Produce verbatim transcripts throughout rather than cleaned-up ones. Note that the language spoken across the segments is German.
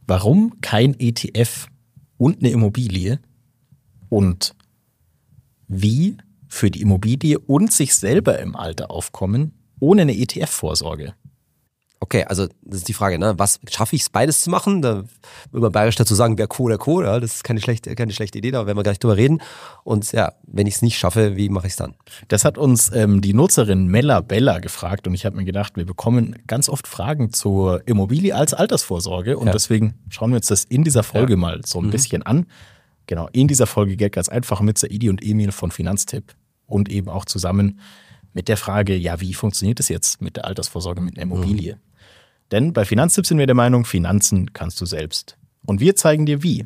Warum kein E T F und eine Immobilie und wie für die Immobilie und sich selber im Alter aufkommen ohne eine E T F-Vorsorge? Okay, also das ist die Frage, ne? Was schaffe ich es, beides zu machen? Da würde man bayerisch dazu sagen, wer Co, der Co, ja, das ist keine schlechte, keine schlechte Idee, da werden wir gleich drüber reden. Und ja, wenn ich es nicht schaffe, wie mache ich es dann? Das hat uns ähm, die Nutzerin Mella Bella gefragt und ich habe mir gedacht, wir bekommen ganz oft Fragen zur Immobilie als Altersvorsorge und ja. deswegen schauen wir uns das in dieser Folge ja. mal so ein mhm. bisschen an. Genau, in dieser Folge geht ganz einfach mit Saidi und Emil von Finanztipp und eben auch zusammen mit der Frage, ja, wie funktioniert es jetzt mit der Altersvorsorge mit einer Immobilie? Mhm. Denn bei Finanztipp sind wir der Meinung, Finanzen kannst du selbst. Und wir zeigen dir wie.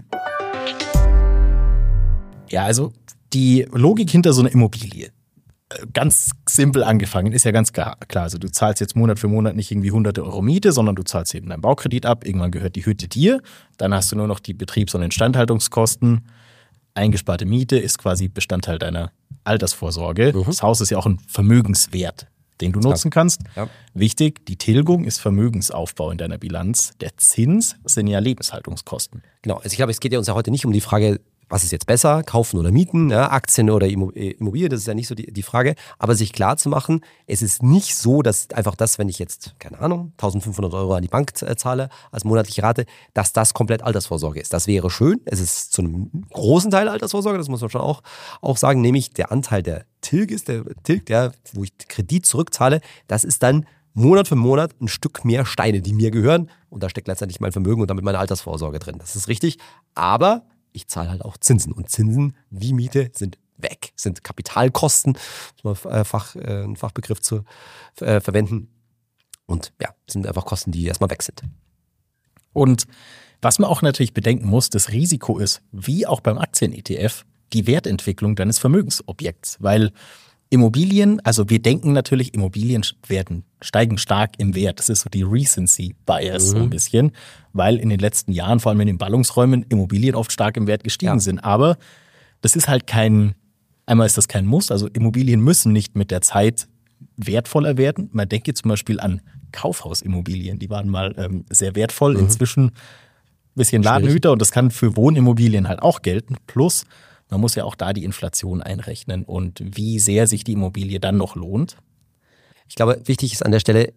Ja, also die Logik hinter so einer Immobilie, ganz simpel angefangen, ist ja ganz klar. Also du zahlst jetzt Monat für Monat nicht irgendwie hunderte Euro Miete, sondern du zahlst eben deinen Baukredit ab. Irgendwann gehört die Hütte dir. Dann hast du nur noch die Betriebs- und Instandhaltungskosten. Eingesparte Miete ist quasi Bestandteil deiner Altersvorsorge. Mhm. Das Haus ist ja auch ein Vermögenswert, den du nutzen kannst. Ja. Wichtig, die Tilgung ist Vermögensaufbau in deiner Bilanz. Der Zins sind ja Lebenshaltungskosten. Genau, also ich glaube, es geht ja uns ja heute nicht um die Frage, was ist jetzt besser, kaufen oder mieten, ja, Aktien oder Immobilien, das ist ja nicht so die, die Frage. Aber sich klar zu machen, es ist nicht so, dass einfach das, wenn ich jetzt, keine Ahnung, eintausendfünfhundert Euro an die Bank zahle als monatliche Rate, dass das komplett Altersvorsorge ist. Das wäre schön. Es ist zu einem großen Teil Altersvorsorge, das muss man schon auch, auch sagen, nämlich der Anteil der Tilg ist, der Tilg, der, wo ich Kredit zurückzahle, das ist dann Monat für Monat ein Stück mehr Steine, die mir gehören. Und da steckt letztendlich mein Vermögen und damit meine Altersvorsorge drin. Das ist richtig. Aber ich zahle halt auch Zinsen. Und Zinsen wie Miete sind weg, sind Kapitalkosten, muss man Fach, äh, einen Fachbegriff zu äh, verwenden. Und ja, sind einfach Kosten, die erstmal weg sind. Und was man auch natürlich bedenken muss, das Risiko ist, wie auch beim Aktien-E T F, die Wertentwicklung deines Vermögensobjekts. Weil Immobilien, also wir denken natürlich, Immobilien werden, steigen stark im Wert. Das ist so die Recency Bias mhm. so ein bisschen, weil in den letzten Jahren, vor allem in den Ballungsräumen, Immobilien oft stark im Wert gestiegen ja. sind. Aber das ist halt kein, einmal ist das kein Muss, also Immobilien müssen nicht mit der Zeit wertvoller werden. Man denke zum Beispiel an Kaufhausimmobilien, die waren mal ähm, sehr wertvoll, mhm. inzwischen ein bisschen Ladenhüter und das kann für Wohnimmobilien halt auch gelten. Plus, man muss ja auch da die Inflation einrechnen und wie sehr sich die Immobilie dann noch lohnt. Ich glaube, wichtig ist an der Stelle,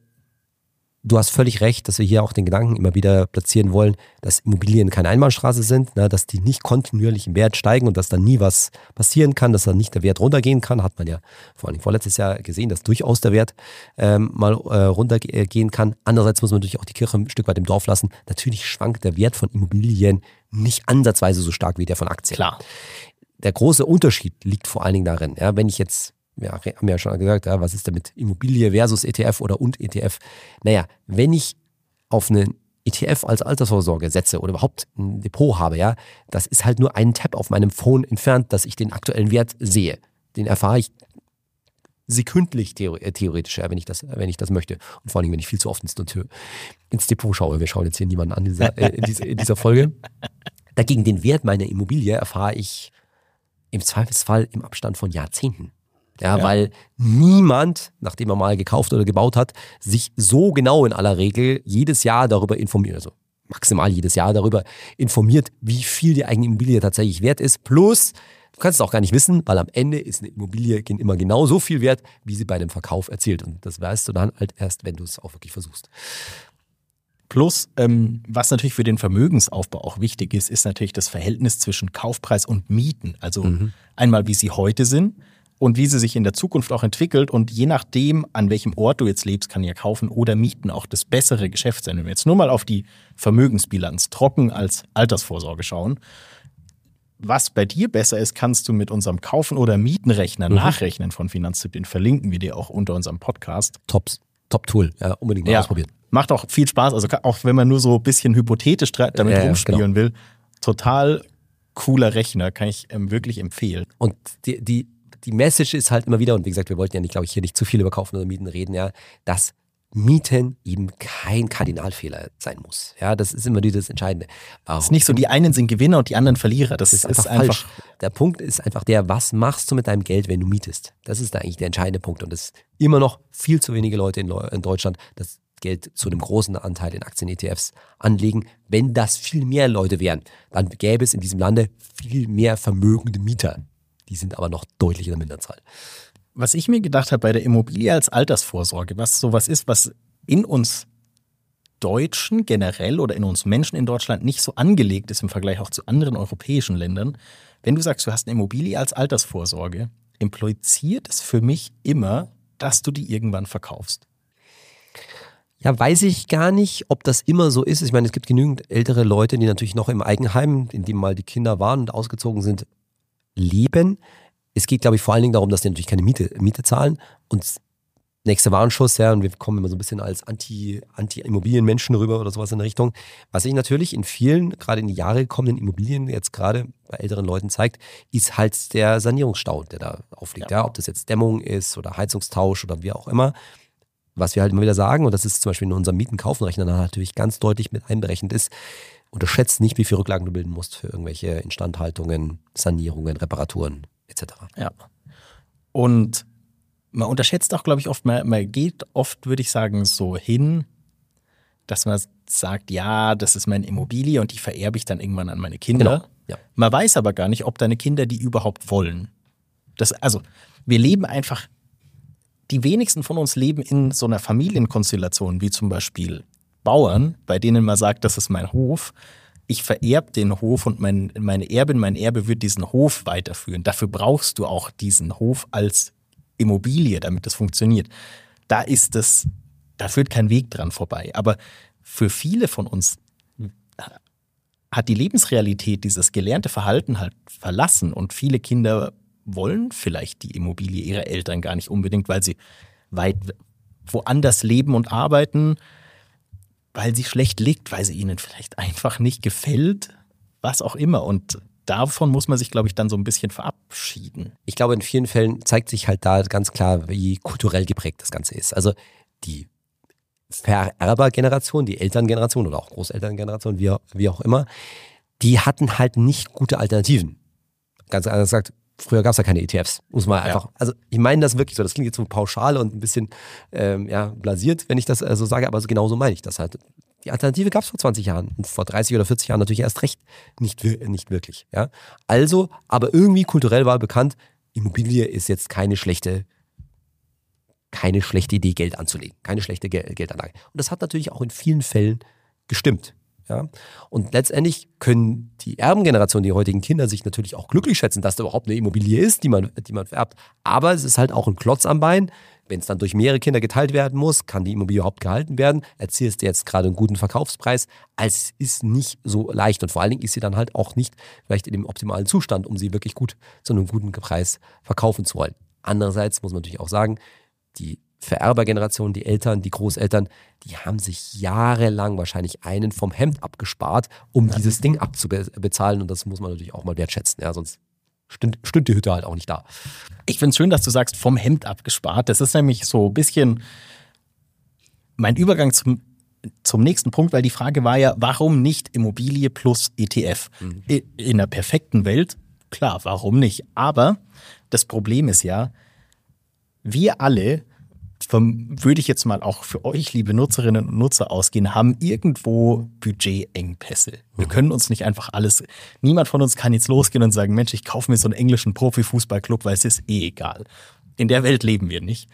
du hast völlig recht, dass wir hier auch den Gedanken immer wieder platzieren wollen, dass Immobilien keine Einbahnstraße sind, ne, dass die nicht kontinuierlich im Wert steigen und dass dann nie was passieren kann, dass dann nicht der Wert runtergehen kann. Hat man ja vor allem vorletztes Jahr gesehen, dass durchaus der Wert ähm, mal äh, runtergehen kann. Andererseits muss man natürlich auch die Kirche ein Stück weit im Dorf lassen. Natürlich schwankt der Wert von Immobilien nicht ansatzweise so stark wie der von Aktien. Klar. Der große Unterschied liegt vor allen Dingen darin, ja, wenn ich jetzt, wir haben ja schon gesagt, ja, was ist denn mit Immobilie versus E T F oder und E T F? Naja, wenn ich auf einen E T F als Altersvorsorge setze oder überhaupt ein Depot habe, ja, das ist halt nur ein Tab auf meinem Phone entfernt, dass ich den aktuellen Wert sehe. Den erfahre ich sekündlich theoretisch, ja, wenn ich das, wenn ich das möchte. Und vor allem, wenn ich viel zu oft ins, ins Depot schaue. Wir schauen jetzt hier niemanden an in dieser, äh, in dieser, in dieser Folge. Dagegen den Wert meiner Immobilie erfahre ich im Zweifelsfall im Abstand von Jahrzehnten. Ja, ja, weil niemand, nachdem er mal gekauft oder gebaut hat, sich so genau in aller Regel jedes Jahr darüber informiert, also maximal jedes Jahr darüber informiert, wie viel die eigene Immobilie tatsächlich wert ist. Plus, du kannst es auch gar nicht wissen, weil am Ende ist eine Immobilie immer genau so viel wert, wie sie bei dem Verkauf erzielt. Und das weißt du dann halt erst, wenn du es auch wirklich versuchst. Plus, ähm, was natürlich für den Vermögensaufbau auch wichtig ist, ist natürlich das Verhältnis zwischen Kaufpreis und Mieten. Also mhm. einmal, wie sie heute sind und wie sie sich in der Zukunft auch entwickelt. Und je nachdem, an welchem Ort du jetzt lebst, kann ja kaufen oder mieten auch das bessere Geschäft sein. Wenn wir jetzt nur mal auf die Vermögensbilanz trocken als Altersvorsorge schauen, was bei dir besser ist, kannst du mit unserem Kaufen- oder Mietenrechner mhm. nachrechnen von Finanztipp. Den verlinken wir dir auch unter unserem Podcast. Tops. Top-Tool, ja, unbedingt mal ja, ausprobieren. Macht auch viel Spaß, also auch wenn man nur so ein bisschen hypothetisch damit ja, rumspielen genau. will, total cooler Rechner, kann ich ähm, wirklich empfehlen. Und die, die, die Message ist halt immer wieder, und wie gesagt, wir wollten ja nicht, glaube ich, hier nicht zu viel über Kaufen oder Mieten reden, ja, dass Mieten eben kein Kardinalfehler sein muss. Ja, das ist immer wieder das Entscheidende. Es ist nicht so, die einen sind Gewinner und die anderen Verlierer. Das, das ist, ist einfach, falsch. Der Punkt ist einfach der, was machst du mit deinem Geld, wenn du mietest? Das ist da eigentlich der entscheidende Punkt. Und das ist immer noch viel zu wenige Leute in, in Deutschland das Geld zu einem großen Anteil in Aktien-E T Fs anlegen. Wenn das viel mehr Leute wären, dann gäbe es in diesem Lande viel mehr vermögende Mieter. Die sind aber noch deutlich in der Minderzahl. Was ich mir gedacht habe bei der Immobilie als Altersvorsorge, was sowas ist, was in uns Deutschen generell oder in uns Menschen in Deutschland nicht so angelegt ist im Vergleich auch zu anderen europäischen Ländern. Wenn du sagst, du hast eine Immobilie als Altersvorsorge, impliziert es für mich immer, dass du die irgendwann verkaufst. Ja, weiß ich gar nicht, ob das immer so ist. Ich meine, es gibt genügend ältere Leute, die natürlich noch im Eigenheim, in dem mal die Kinder waren und ausgezogen sind, leben. Es geht, glaube ich, vor allen Dingen darum, dass die natürlich keine Miete, Miete zahlen. Und nächster Warnschuss, ja, und wir kommen immer so ein bisschen als Anti, Anti-Immobilien-Menschen rüber oder sowas in der Richtung. Was sich natürlich in vielen, gerade in die Jahre gekommenen Immobilien, jetzt gerade bei älteren Leuten zeigt, ist halt der Sanierungsstau, der da aufliegt. Ja. Ja, ob das jetzt Dämmung ist oder Heizungstausch oder wie auch immer. Was wir halt immer wieder sagen, und das ist zum Beispiel in unserem Mieten-Kaufen-Rechner natürlich ganz deutlich mit einberechnet ist, unterschätzt nicht, wie viel Rücklagen du bilden musst für irgendwelche Instandhaltungen, Sanierungen, Reparaturen et cetera. Ja. Und man unterschätzt auch, glaube ich, oft, man, man geht oft, würde ich sagen, so hin, dass man sagt, ja, das ist meine Immobilie und die vererbe ich dann irgendwann an meine Kinder. Genau. Ja. Man weiß aber gar nicht, ob deine Kinder die überhaupt wollen. Das, also, wir leben einfach, die wenigsten von uns leben in so einer Familienkonstellation, wie zum Beispiel Bauern, bei denen man sagt, das ist mein Hof. Ich vererbe den Hof und mein, meine Erbin, mein Erbe wird diesen Hof weiterführen. Dafür brauchst du auch diesen Hof als Immobilie, damit das funktioniert. Da ist es, da führt kein Weg dran vorbei. Aber für viele von uns hat die Lebensrealität dieses gelernte Verhalten halt verlassen und viele Kinder wollen vielleicht die Immobilie ihrer Eltern gar nicht unbedingt, weil sie weit woanders leben und arbeiten, weil sie schlecht liegt, weil sie ihnen vielleicht einfach nicht gefällt, was auch immer. Und davon muss man sich, glaube ich, dann so ein bisschen verabschieden. Ich glaube, in vielen Fällen zeigt sich halt da ganz klar, wie kulturell geprägt das Ganze ist. Also die Vererbergeneration, die Elterngeneration oder auch Großelterngeneration, wie, wie auch immer, die hatten halt nicht gute Alternativen. Ganz anders gesagt, früher gab es ja keine E T Fs. Muss man einfach, ja. Also ich meine das wirklich so, das klingt jetzt so pauschal und ein bisschen ähm, ja, blasiert, wenn ich das äh, so sage, aber so genau so meine ich das halt. Die Alternative gab es vor zwanzig Jahren und vor dreißig oder vierzig Jahren natürlich erst recht nicht, nicht wirklich. Ja? Also, aber irgendwie kulturell war bekannt, Immobilie ist jetzt keine schlechte, keine schlechte Idee, Geld anzulegen. Keine schlechte Gel- Geldanlage. Und das hat natürlich auch in vielen Fällen gestimmt. Ja? Und letztendlich können die Erbengeneration, die heutigen Kinder, sich natürlich auch glücklich schätzen, dass da überhaupt eine Immobilie ist, die man, die man vererbt. Aber es ist halt auch ein Klotz am Bein. Wenn es dann durch mehrere Kinder geteilt werden muss, kann die Immobilie überhaupt gehalten werden. Erzielst du jetzt gerade einen guten Verkaufspreis. Also es ist nicht so leicht und vor allen Dingen ist sie dann halt auch nicht vielleicht in dem optimalen Zustand, um sie wirklich gut zu einem guten Preis verkaufen zu wollen. Andererseits muss man natürlich auch sagen, die Vererbergeneration, die Eltern, die Großeltern, die haben sich jahrelang wahrscheinlich einen vom Hemd abgespart, um ja. dieses Ding abzubezahlen und das muss man natürlich auch mal wertschätzen, ja, sonst stünd, stünd die Hütte halt auch nicht da. Ich finde es schön, dass du sagst, vom Hemd abgespart. Das ist nämlich so ein bisschen mein Übergang zum, zum nächsten Punkt, weil die Frage war ja, warum nicht Immobilie plus E T F? Mhm. In einer perfekten Welt, klar, warum nicht? Aber das Problem ist ja, wir alle, würde ich jetzt mal auch für euch, liebe Nutzerinnen und Nutzer, ausgehen, haben irgendwo Budgetengpässe. Wir können uns nicht einfach alles, niemand von uns kann jetzt losgehen und sagen, Mensch, ich kaufe mir so einen englischen Profifußballclub, weil es ist eh egal. In der Welt leben wir nicht.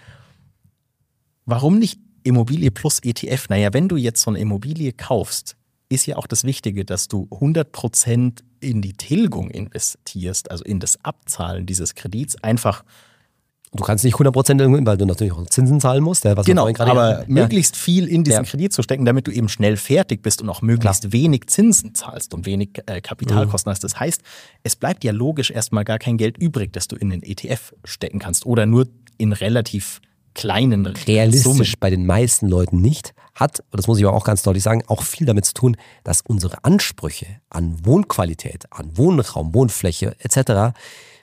Warum nicht Immobilie plus E T F? Naja, wenn du jetzt so eine Immobilie kaufst, ist ja auch das Wichtige, dass du hundert Prozent in die Tilgung investierst, also in das Abzahlen dieses Kredits, einfach. Du kannst nicht hundert Prozent, weil du natürlich auch Zinsen zahlen musst. Ja, was genau, wir gerade aber hatten. möglichst viel in diesen ja. Kredit zu stecken, damit du eben schnell fertig bist und auch möglichst Klar. wenig Zinsen zahlst und wenig äh, Kapitalkosten mhm. hast. Das heißt, es bleibt ja logisch erstmal gar kein Geld übrig, das du in den E T F stecken kannst oder nur in relativ kleinen Realistisch Summen. Bei den meisten Leuten nicht. Hat, das muss ich aber auch ganz deutlich sagen, auch viel damit zu tun, dass unsere Ansprüche an Wohnqualität, an Wohnraum, Wohnfläche et cetera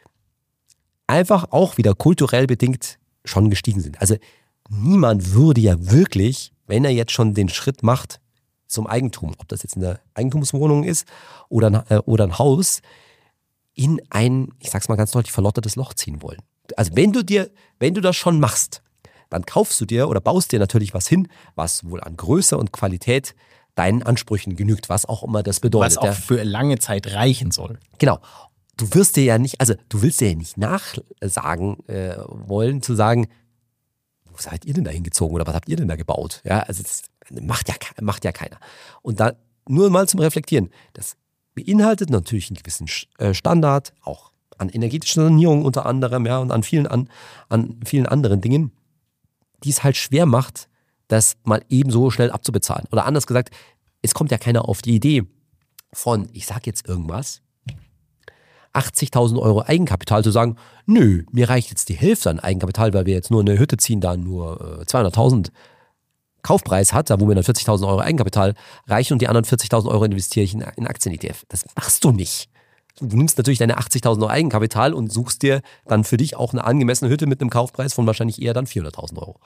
einfach auch wieder kulturell bedingt schon gestiegen sind. Also niemand würde ja wirklich, wenn er jetzt schon den Schritt macht zum Eigentum, ob das jetzt eine Eigentumswohnung ist oder ein, äh, oder ein Haus, in ein, ich sag's mal ganz deutlich, verlottertes Loch ziehen wollen. Also wenn du dir, wenn du das schon machst, dann kaufst du dir oder baust dir natürlich was hin, was wohl an Größe und Qualität deinen Ansprüchen genügt, was auch immer das bedeutet. Was auch für lange Zeit reichen soll. Genau. Du wirst dir ja nicht, also du willst dir ja nicht nachsagen äh, wollen, zu sagen, wo seid ihr denn da hingezogen oder was habt ihr denn da gebaut? Ja, also das macht ja, macht ja keiner. Und da nur mal zum Reflektieren, das beinhaltet natürlich einen gewissen Standard, auch an energetischer Sanierung unter anderem, ja, und an vielen, an, an vielen anderen Dingen, die es halt schwer macht, das mal eben so schnell abzubezahlen. Oder anders gesagt, es kommt ja keiner auf die Idee von, ich sag jetzt irgendwas, achtzigtausend Euro Eigenkapital zu sagen, nö, mir reicht jetzt die Hälfte an Eigenkapital, weil wir jetzt nur eine Hütte ziehen, da nur äh, zweihunderttausend Kaufpreis hat, da wo mir dann vierzigtausend Euro Eigenkapital reichen und die anderen vierzigtausend Euro investiere ich in, in Aktien-E T F. Das machst du nicht. Du nimmst natürlich deine achtzigtausend Euro Eigenkapital und suchst dir dann für dich auch eine angemessene Hütte mit einem Kaufpreis von wahrscheinlich eher dann vierhunderttausend Euro.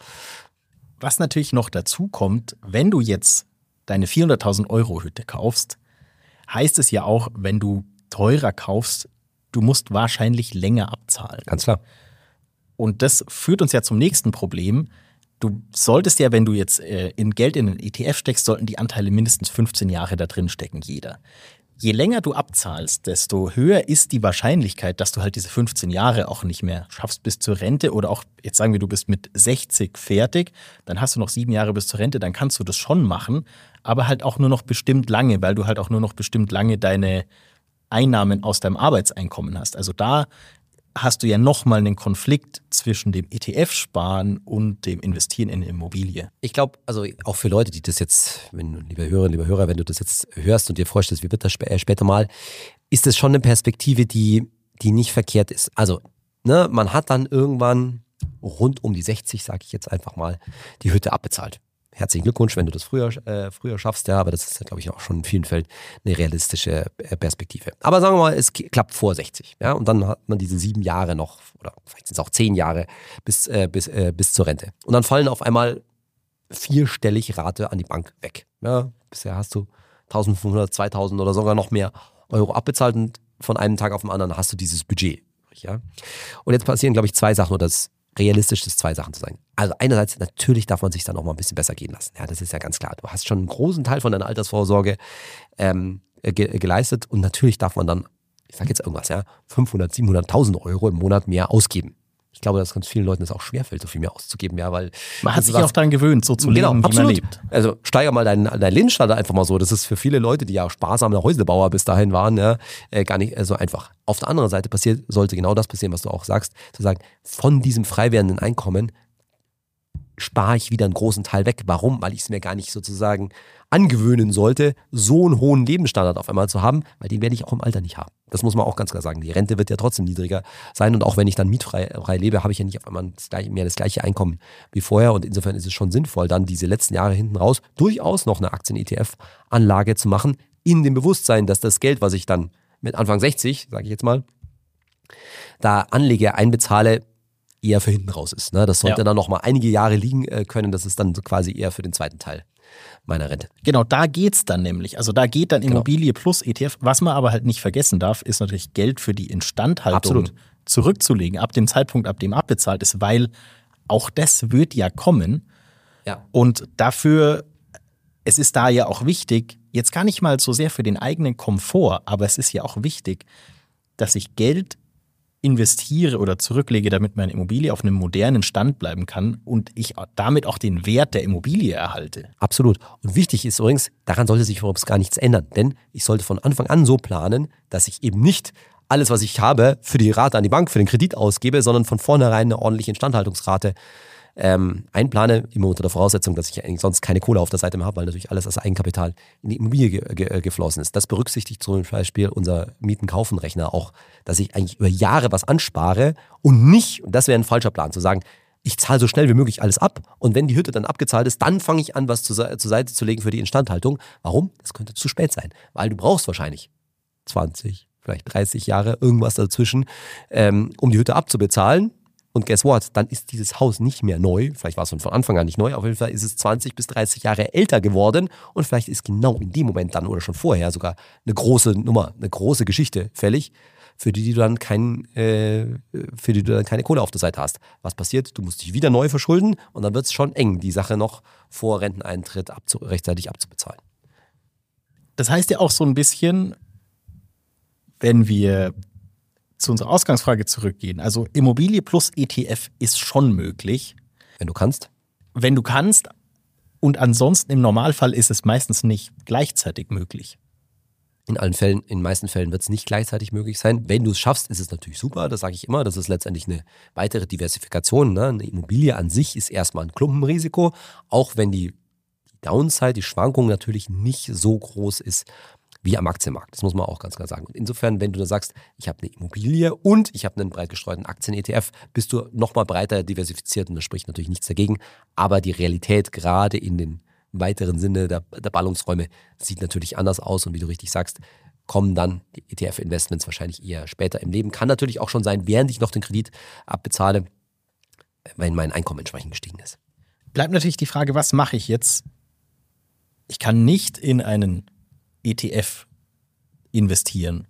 Was natürlich noch dazu kommt, wenn du jetzt deine vierhunderttausend Euro Hütte kaufst, heißt es ja auch, wenn du teurer kaufst, du musst wahrscheinlich länger abzahlen. Ganz klar. Und das führt uns ja zum nächsten Problem. Du solltest ja, wenn du jetzt äh, in Geld in den E T F steckst, sollten die Anteile mindestens fünfzehn Jahre da drin stecken, jeder. Je länger du abzahlst, desto höher ist die Wahrscheinlichkeit, dass du halt diese fünfzehn Jahre auch nicht mehr schaffst bis zur Rente oder auch, jetzt sagen wir, du bist mit sechzig fertig, dann hast du noch sieben Jahre bis zur Rente, dann kannst du das schon machen, aber halt auch nur noch bestimmt lange, weil du halt auch nur noch bestimmt lange deine Einnahmen aus deinem Arbeitseinkommen hast. Also da hast du ja nochmal einen Konflikt zwischen dem E T F-Sparen und dem Investieren in Immobilie. Ich glaube, also auch für Leute, die das jetzt, wenn, liebe Hörerinnen, lieber Hörer, wenn du das jetzt hörst und dir vorstellst, wie wird das sp- später mal, ist das schon eine Perspektive, die, die nicht verkehrt ist. Also, ne, man hat dann irgendwann rund um die sechzig, sage ich jetzt einfach mal, die Hütte abbezahlt. Herzlichen Glückwunsch, wenn du das früher, äh, früher schaffst, ja, aber das ist, glaube ich, auch schon in vielen Fällen eine realistische Perspektive. Aber sagen wir mal, es klappt vor sechzig, ja, und dann hat man diese sieben Jahre noch, oder vielleicht sind es auch zehn Jahre bis, äh, bis, äh, bis zur Rente. Und dann fallen auf einmal vierstellig Rate an die Bank weg. Ja, bisher hast du eintausendfünfhundert, zweitausend oder sogar noch mehr Euro abbezahlt und von einem Tag auf den anderen hast du dieses Budget. Ja. Und jetzt passieren, glaube ich, zwei Sachen, oder das realistisch ist, zwei Sachen zu sagen. Also einerseits, natürlich darf man sich dann auch mal ein bisschen besser gehen lassen. Ja, das ist ja ganz klar. Du hast schon einen großen Teil von deiner Altersvorsorge ähm, ge- geleistet und natürlich darf man dann, ich sage jetzt irgendwas, ja, fünfhundert, siebenhunderttausend Euro im Monat mehr ausgeben. Ich glaube, dass ganz vielen Leuten das auch schwerfällt, so viel mehr auszugeben, ja, weil man hat sich auch daran gewöhnt, so zu leben, genau, wie absolut. man lebt. Also steiger mal deinen dein Lebensstandard einfach mal so. Das ist für viele Leute, die ja sparsame Häuslebauer bis dahin waren, ja, äh, gar nicht äh, so einfach. Auf der anderen Seite passiert, sollte genau das passieren, was du auch sagst, zu sagen, von diesem frei werdenden Einkommen spare ich wieder einen großen Teil weg. Warum? Weil ich es mir gar nicht sozusagen angewöhnen sollte, so einen hohen Lebensstandard auf einmal zu haben, weil den werde ich auch im Alter nicht haben. Das muss man auch ganz klar sagen. Die Rente wird ja trotzdem niedriger sein und auch wenn ich dann mietfrei frei lebe, habe ich ja nicht auf einmal das gleiche, mehr das gleiche Einkommen wie vorher und insofern ist es schon sinnvoll, dann diese letzten Jahre hinten raus durchaus noch eine Aktien-E T F-Anlage zu machen, in dem Bewusstsein, dass das Geld, was ich dann mit Anfang sechzig, sage ich jetzt mal, da anlege, einbezahle, eher für hinten raus ist. Ne? Das sollte ja dann noch mal einige Jahre liegen äh, können. Das ist dann so quasi eher für den zweiten Teil meiner Rente. Genau, da geht's dann nämlich. Also da geht dann Immobilie genau. plus E T F. Was man aber halt nicht vergessen darf, ist natürlich Geld für die Instandhaltung Absolut. zurückzulegen, ab dem Zeitpunkt, ab dem abbezahlt ist, weil auch das wird ja kommen. Ja. Und dafür, es ist da ja auch wichtig, jetzt gar nicht mal so sehr für den eigenen Komfort, aber es ist ja auch wichtig, dass ich Geld investiere oder zurücklege, damit meine Immobilie auf einem modernen Stand bleiben kann und ich damit auch den Wert der Immobilie erhalte. Absolut. Und wichtig ist übrigens, daran sollte sich übrigens gar nichts ändern, denn ich sollte von Anfang an so planen, dass ich eben nicht alles, was ich habe, für die Rate an die Bank, für den Kredit ausgebe, sondern von vornherein eine ordentliche Instandhaltungsrate ähm, einplane, immer unter der Voraussetzung, dass ich eigentlich sonst keine Kohle auf der Seite mehr habe, weil natürlich alles als Eigenkapital in die Immobilie ge- ge- geflossen ist. Das berücksichtigt zum Beispiel unser Mieten-Kaufen-Rechner auch, dass ich eigentlich über Jahre was anspare und nicht, und das wäre ein falscher Plan, zu sagen, ich zahle so schnell wie möglich alles ab und wenn die Hütte dann abgezahlt ist, dann fange ich an, was zu, zur Seite zu legen für die Instandhaltung. Warum? Das könnte zu spät sein, weil du brauchst wahrscheinlich zwanzig, vielleicht dreißig Jahre, irgendwas dazwischen, ähm, um die Hütte abzubezahlen. Und guess what? Dann ist dieses Haus nicht mehr neu. Vielleicht war es von Anfang an nicht neu. Auf jeden Fall ist es zwanzig bis dreißig Jahre älter geworden. Und vielleicht ist genau in dem Moment dann oder schon vorher sogar eine große Nummer, eine große Geschichte fällig. für die du dann kein, äh, für die du dann keine Kohle auf der Seite hast. Was passiert? Du musst dich wieder neu verschulden und dann wird es schon eng, die Sache noch vor Renteneintritt abzu- rechtzeitig abzubezahlen. Das heißt ja auch so ein bisschen, wenn wir zu unserer Ausgangsfrage zurückgehen, also Immobilie plus E T F ist schon möglich. Wenn du kannst. Wenn du kannst und ansonsten im Normalfall ist es meistens nicht gleichzeitig möglich. In allen Fällen, in den meisten Fällen wird es nicht gleichzeitig möglich sein. Wenn du es schaffst, ist es natürlich super, das sage ich immer. Das ist letztendlich eine weitere Diversifikation. Ne? Eine Immobilie an sich ist erstmal ein Klumpenrisiko, auch wenn die Downside, die Schwankung natürlich nicht so groß ist wie am Aktienmarkt. Das muss man auch ganz klar sagen. Und insofern, wenn du da sagst, ich habe eine Immobilie und ich habe einen breit gestreuten Aktien-E T F, bist du nochmal breiter diversifiziert und da spricht natürlich nichts dagegen. Aber die Realität gerade in den weiteren Sinne der, der Ballungsräume sieht natürlich anders aus und wie du richtig sagst, kommen dann die E T F-Investments wahrscheinlich eher später im Leben. Kann natürlich auch schon sein, während ich noch den Kredit abbezahle, wenn mein Einkommen entsprechend gestiegen ist. Bleibt natürlich die Frage, was mache ich jetzt? Ich kann nicht in einen E T F investieren.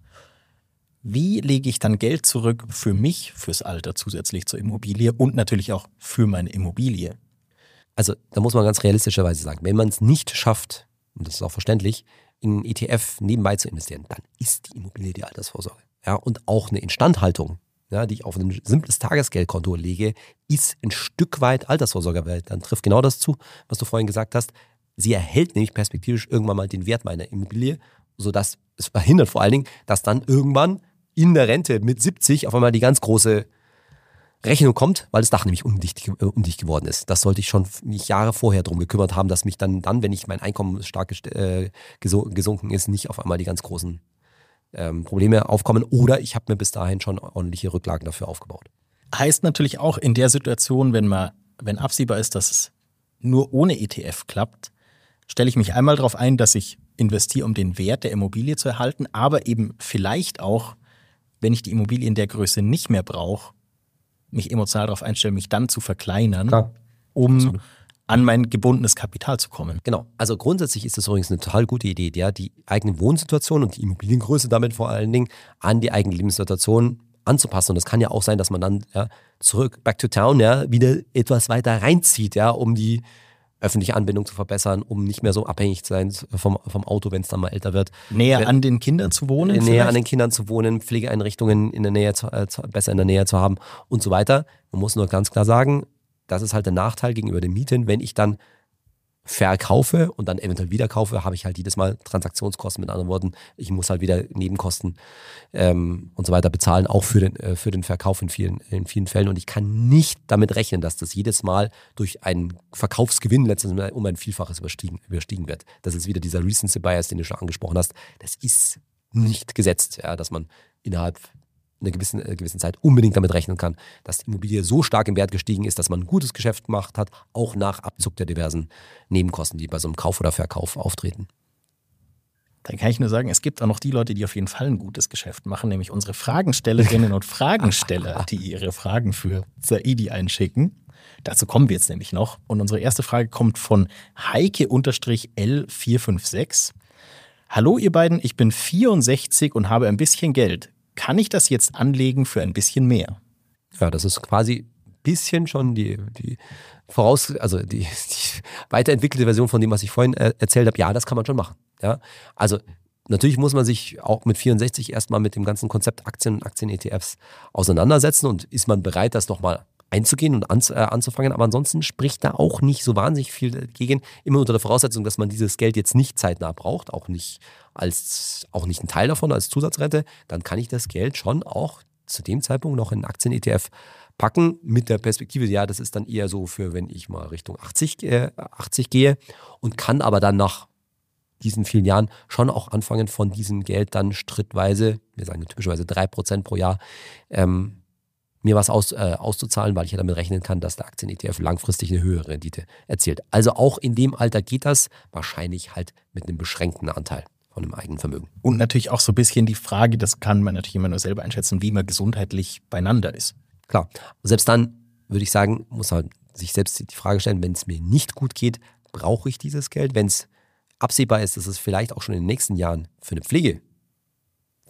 Wie lege ich dann Geld zurück für mich, fürs Alter zusätzlich zur Immobilie und natürlich auch für meine Immobilie? Also da muss man ganz realistischerweise sagen, wenn man es nicht schafft, und das ist auch verständlich, in einen E T F nebenbei zu investieren, dann ist die Immobilie die Altersvorsorge. Ja, und auch eine Instandhaltung, ja, die ich auf ein simples Tagesgeldkonto lege, ist ein Stück weit Altersvorsorge, weil dann trifft genau das zu, was du vorhin gesagt hast. Sie erhält nämlich perspektivisch irgendwann mal den Wert meiner Immobilie, sodass es verhindert vor allen Dingen, dass dann irgendwann in der Rente mit siebzig auf einmal die ganz große Rechnung kommt, weil das Dach nämlich undicht, äh, undicht geworden ist. Das sollte ich schon mich Jahre vorher drum gekümmert haben, dass mich dann, dann wenn ich mein Einkommen stark äh, gesunken ist, nicht auf einmal die ganz großen ähm, Probleme aufkommen. Oder ich habe mir bis dahin schon ordentliche Rücklagen dafür aufgebaut. Heißt natürlich auch in der Situation, wenn man, wenn absehbar ist, dass es nur ohne E T F klappt, stelle ich mich einmal darauf ein, dass ich investiere, um den Wert der Immobilie zu erhalten, aber eben vielleicht auch, wenn ich die Immobilie in der Größe nicht mehr brauche, mich emotional darauf einstellen, mich dann zu verkleinern, Klar. um Absolut. an mein gebundenes Kapital zu kommen. Genau. Also grundsätzlich ist das übrigens eine total gute Idee, ja, die eigene Wohnsituation und die Immobiliengröße damit vor allen Dingen an die eigene Lebenssituation anzupassen. Und es kann ja auch sein, dass man dann ja, zurück, back to town, ja, wieder etwas weiter reinzieht, ja, um die öffentliche Anbindung zu verbessern, um nicht mehr so abhängig zu sein vom, vom Auto, wenn es dann mal älter wird. Näher Wenn, an den Kindern zu wohnen? Näher vielleicht? an den Kindern zu wohnen, Pflegeeinrichtungen in der Nähe zu, äh, zu, besser in der Nähe zu haben und so weiter. Man muss nur ganz klar sagen, das ist halt der Nachteil gegenüber den Mieten. Wenn ich dann verkaufe und dann eventuell wieder kaufe, habe ich halt jedes Mal Transaktionskosten, mit anderen Worten, ich muss halt wieder Nebenkosten ähm, und so weiter bezahlen, auch für den, äh, für den Verkauf in vielen, in vielen Fällen. Und ich kann nicht damit rechnen, dass das jedes Mal durch einen Verkaufsgewinn letztendlich um ein Vielfaches überstiegen, überstiegen wird. Das ist wieder dieser Recency Bias, den du schon angesprochen hast. Das ist nicht gesetzt, ja, dass man innerhalb einer gewissen, einer gewissen Zeit unbedingt damit rechnen kann, dass die Immobilie so stark im Wert gestiegen ist, dass man ein gutes Geschäft gemacht hat, auch nach Abzug der diversen Nebenkosten, die bei so einem Kauf oder Verkauf auftreten. Dann kann ich nur sagen, es gibt auch noch die Leute, die auf jeden Fall ein gutes Geschäft machen, nämlich unsere Fragenstellerinnen und Fragensteller, die ihre Fragen für Saidi einschicken. Dazu kommen wir jetzt nämlich noch. Und unsere erste Frage kommt von Heike L vier fünf sechs. Hallo ihr beiden, ich bin vierundsechzig und habe ein bisschen Geld. Kann ich das jetzt anlegen für ein bisschen mehr? Ja, das ist quasi ein bisschen schon die, die voraus, also die, die weiterentwickelte Version von dem, was ich vorhin äh, erzählt habe. Ja, das kann man schon machen. Ja, also natürlich muss man sich auch mit vierundsechzig erstmal mit dem ganzen Konzept Aktien und Aktien-E T Fs auseinandersetzen und ist man bereit, das nochmal einzugehen und an, äh, anzufangen. Aber ansonsten spricht da auch nicht so wahnsinnig viel dagegen. Immer unter der Voraussetzung, dass man dieses Geld jetzt nicht zeitnah braucht, auch nicht als auch nicht ein Teil davon als Zusatzrente, dann kann ich das Geld schon auch zu dem Zeitpunkt noch in einen Aktien-E T F packen mit der Perspektive, ja, das ist dann eher so für, wenn ich mal Richtung achtzig, äh, achtzig gehe und kann aber dann nach diesen vielen Jahren schon auch anfangen, von diesem Geld dann schrittweise, wir sagen typischerweise drei Prozent pro Jahr, ähm, mir was aus, äh, auszuzahlen, weil ich ja damit rechnen kann, dass der Aktien-E T F langfristig eine höhere Rendite erzielt. Also auch in dem Alter geht das, wahrscheinlich halt mit einem beschränkten Anteil von einem eigenen Vermögen. Und natürlich auch so ein bisschen die Frage, das kann man natürlich immer nur selber einschätzen, wie man gesundheitlich beieinander ist. Klar, selbst dann würde ich sagen, muss man sich selbst die Frage stellen, wenn es mir nicht gut geht, brauche ich dieses Geld? Wenn es absehbar ist, dass es vielleicht auch schon in den nächsten Jahren für eine Pflege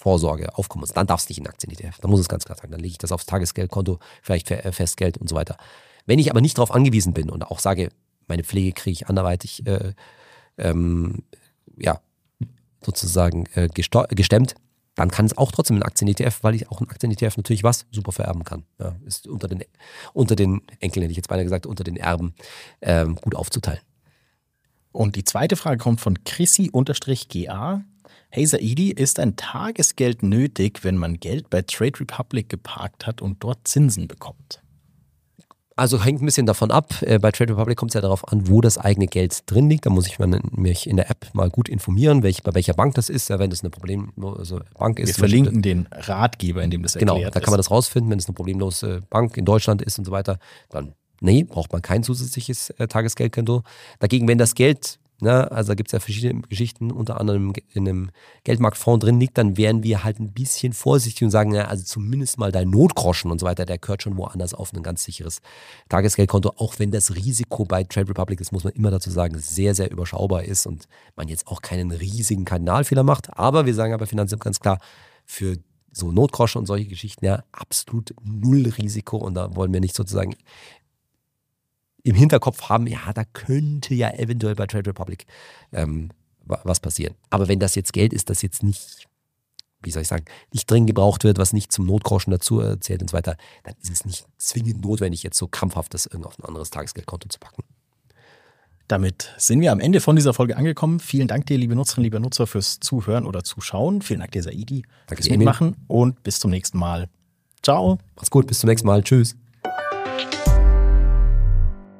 Vorsorge aufkommen muss, dann darf es nicht in Aktien-E T F. Dann muss es ganz klar sagen, dann lege ich das aufs Tagesgeldkonto, vielleicht Festgeld und so weiter. Wenn ich aber nicht darauf angewiesen bin und auch sage, meine Pflege kriege ich anderweitig äh, ähm, ja, sozusagen äh, gestemmt, dann kann es auch trotzdem ein Aktien-E T F, weil ich auch ein Aktien-E T F natürlich was super vererben kann. Ja, ist unter den, unter den Enkeln, hätte ich jetzt beinahe gesagt, unter den Erben ähm, gut aufzuteilen. Und die zweite Frage kommt von Chrissy-G A. Hey Saidi, ist ein Tagesgeld nötig, wenn man Geld bei Trade Republic geparkt hat und dort Zinsen bekommt? Also hängt ein bisschen davon ab. Bei Trade Republic kommt es ja darauf an, wo das eigene Geld drin liegt. Da muss ich mich in der App mal gut informieren, welch, bei welcher Bank das ist. Ja, wenn das eine problemlose Bank ist. Wir verlinken den Ratgeber, in dem das erklärt ist. Genau, da kann man das rausfinden, wenn es eine problemlose Bank in Deutschland ist und so weiter. Dann, nee, braucht man kein zusätzliches äh, Tagesgeldkonto. Dagegen, wenn das Geld, ne, also da gibt es ja verschiedene Geschichten, unter anderem in einem Geldmarktfonds drin liegt, dann wären wir halt ein bisschen vorsichtig und sagen, ja, also zumindest mal dein Notgroschen und so weiter, der gehört schon woanders auf ein ganz sicheres Tagesgeldkonto, auch wenn das Risiko bei Trade Republic, das muss man immer dazu sagen, sehr, sehr überschaubar ist und man jetzt auch keinen riesigen Kardinalfehler macht. Aber wir sagen aber Finanzamt ganz klar, für so Notgroschen und solche Geschichten, ja, absolut null Risiko und da wollen wir nicht sozusagen im Hinterkopf haben, ja, da könnte ja eventuell bei Trade Republic ähm, was passieren. Aber wenn das jetzt Geld ist, das jetzt nicht, wie soll ich sagen, nicht dringend gebraucht wird, was nicht zum Notgroschen dazu erzählt und so weiter, dann ist es nicht zwingend notwendig, jetzt so krampfhaft das irgendwo auf ein anderes Tagesgeldkonto zu packen. Damit sind wir am Ende von dieser Folge angekommen. Vielen Dank dir, liebe Nutzerinnen, liebe Nutzer, fürs Zuhören oder Zuschauen. Vielen Dank dir, Saidi, fürs Mitmachen und bis zum nächsten Mal. Ciao. Mach's gut, bis zum nächsten Mal. Tschüss.